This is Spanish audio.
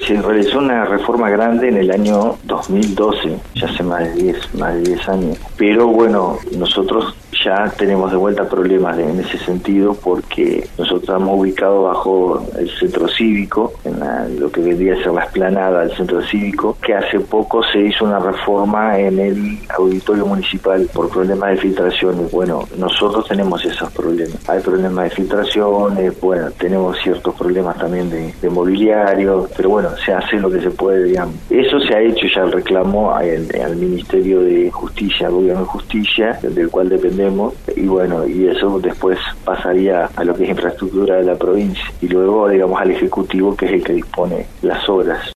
Se realizó una reforma grande en el año 2012, ya hace más de 10 años. Pero bueno, nosotros ya tenemos de vuelta problemas en ese sentido, porque nosotros estamos ubicados bajo el centro cívico, lo que vendría a ser la explanada del centro cívico, que hace poco se hizo una reforma en el auditorio municipal por problemas de filtraciones. Bueno, nosotros tenemos esos problemas. Hay problemas de filtraciones, bueno, tenemos ciertos problemas también de mobiliario, pero bueno, se hace lo que se puede, digamos. Eso se ha hecho ya el reclamo al Ministerio de Justicia, al Gobierno de Justicia, del cual dependemos, y bueno, y eso después pasaría a lo que es infraestructura de la provincia, y luego, digamos, al Ejecutivo, que es el que dispone las obras.